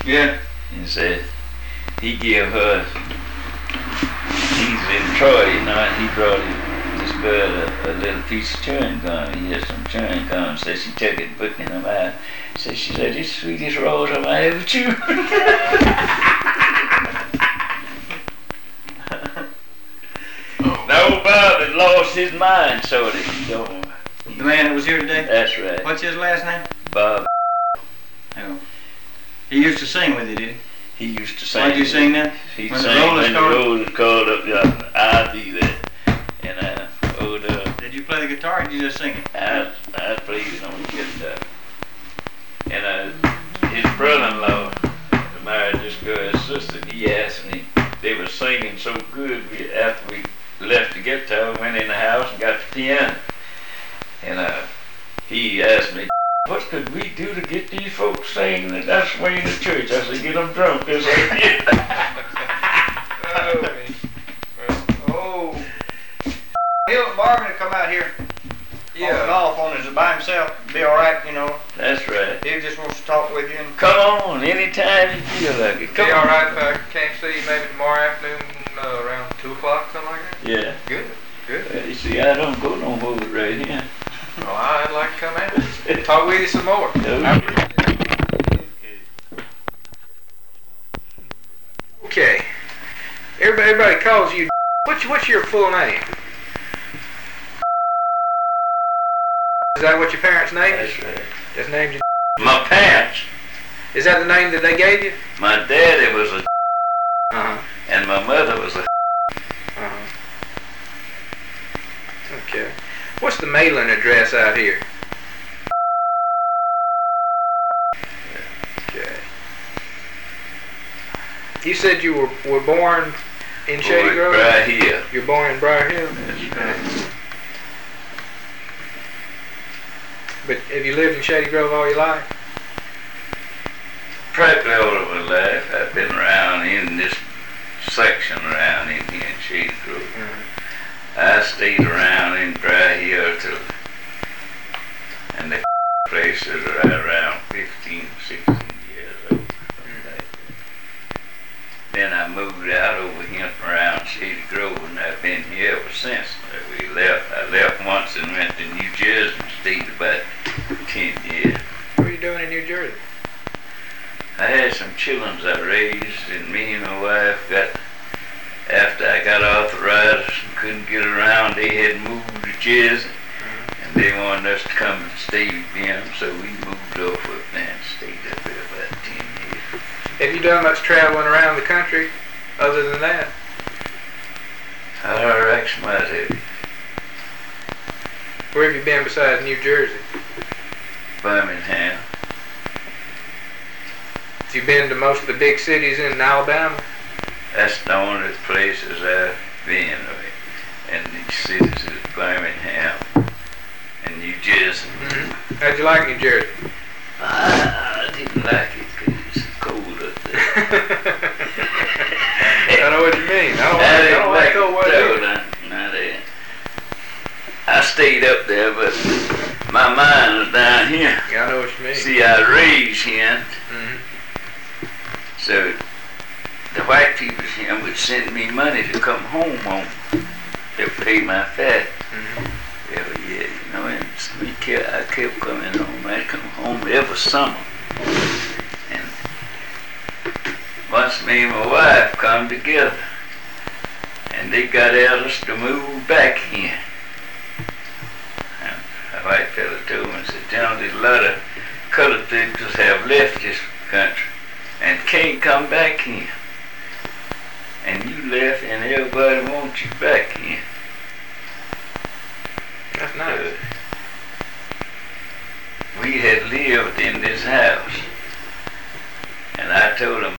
Yeah. And said he gave her, he's in Troy, you know, and he brought this girl a little piece of chewing gum. He had some chewing gum. Said she took it, put it in her mouth. She said, "It's the sweetest rose I ever chewed." Nobody lost his mind, so that he don't. The man that was here today? That's right. What's his last name? Bob. Oh. He used to sing with you, did he? He used to sing. Why did you sing that? He When the sang roll is when the called? roll is called up. I'll be there. And Did you play the guitar or did you just sing it? I played it on the guitar. And his brother-in-law married this girl's sister. And he asked me, they were singing so good. After we left the guitar, we went in the house and got the piano. And he asked me, "What could we do to get these folks singing and that's way in the church?" I said, "Get them drunk." That's what I did. Oh. He'll Marvin to come out here. Yeah. Off on his by himself. Be alright, you know. That's right. He just wants to talk with you. And Come on, anytime you feel like it. Be Come on. alright if I can't see you maybe tomorrow afternoon around 2 o'clock, something like that? Yeah. Good, good. You see, I don't go nowhere right here. Well, I'd like to come out. Talk with you some more. Okay. Everybody calls you. What's your full name? Is that what your parents' name is? That's right. Just named you. My parents, Is that the name that they gave you? my daddy was a Uh-huh. and my mother was a Uh-huh. Okay. What's the mailing address out here? Okay. You said you were born in Shady boy Grove? right here. You're born in Briar Hill? That's right. But have you lived in Shady Grove all your life? Practically all of my life, I've been around in this section around in here in Shady Grove. Mm-hmm. I stayed around in Dry Hill till, and the place is right around 15, 16 years old. Then I moved out over here from around Shady Grove, and I've been here ever since. I left once and went to New Jersey and stayed about 10 years. What are you doing in New Jersey? I had some children I raised, and me and my wife after I got arthritis and couldn't get around, they had moved to Jersey, and they wanted us to come and stay with them, so we moved off up there and stayed up there about 10 years. Have you done much traveling around the country other than that? I reckon might have. Where have you been besides New Jersey? Birmingham. Have you been to most of the big cities in Alabama? That's the only places I've been, and these cities is Birmingham and New Jersey. Mm-hmm. How'd you like New Jersey? I didn't like it because it's cold up there. I know what you mean. I don't like cold weather. I stayed up there, but my mind was down here. Yeah, I know what you mean. See, I raised here, Mm-hmm. so the white people here would send me money to come home on. They would pay my fare. Mm-hmm. Every year, you know, and I kept coming home. I'd come home every summer. And once me and my wife come together, and they got us to move back here. And a white fella told me, said, "John, there's a lot of colored people have left this country and can't come back here. And you left, and everybody wants you back here." That's nice. We had lived in this house, and I told him